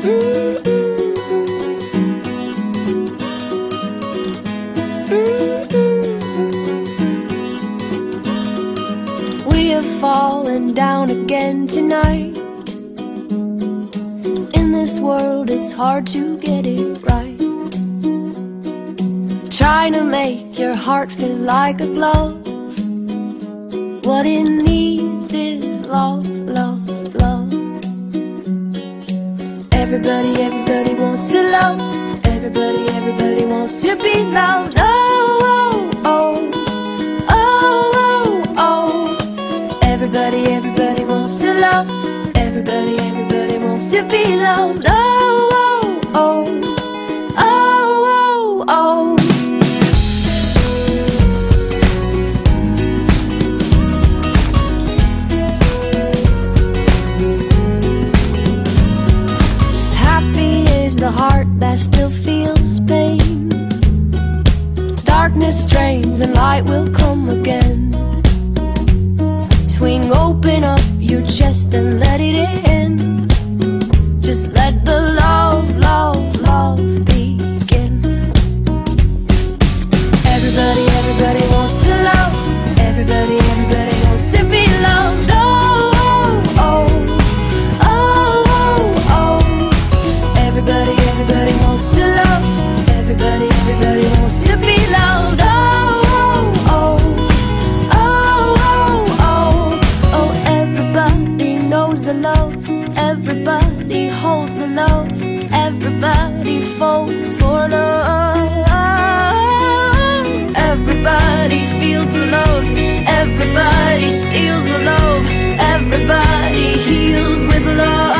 We are falling down again tonight. In this world it's hard to get it right. Trying to make your heart feel like a glove. What it needs is love, love, love. Everybody, everybody wants to love. Everybody, everybody wants to be loved. Oh, oh, oh, oh, oh, oh. Everybody, everybody wants to love. Everybody, everybody wants to be loved. Oh, oh, oh, oh, oh, oh. The heart that still feels pain. Darkness drains and light will come again. Swing open up your chest and let it in. Just let the love, love, love begin. Everybody, everybody wants to love. Everybody, everybody wants to be loved. Oh, oh, oh, oh, oh. Everybody, everybody wants to love. Everybody, everybody wants to be loved. Oh, oh, oh, oh, oh, oh. Everybody knows the love. Everybody holds the love. Everybody falls for love. Everybody feels the love. Everybody steals the love. Everybody heals with love.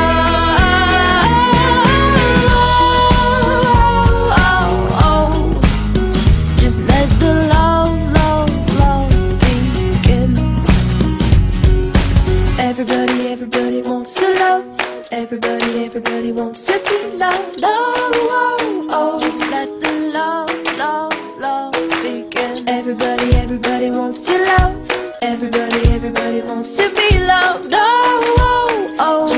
Everybody, everybody wants to love. Everybody, everybody wants to be loved. Oh, oh, oh. Just let the love, love, love begin. Everybody, everybody wants to love. Everybody, everybody wants to be loved. Oh, oh, oh.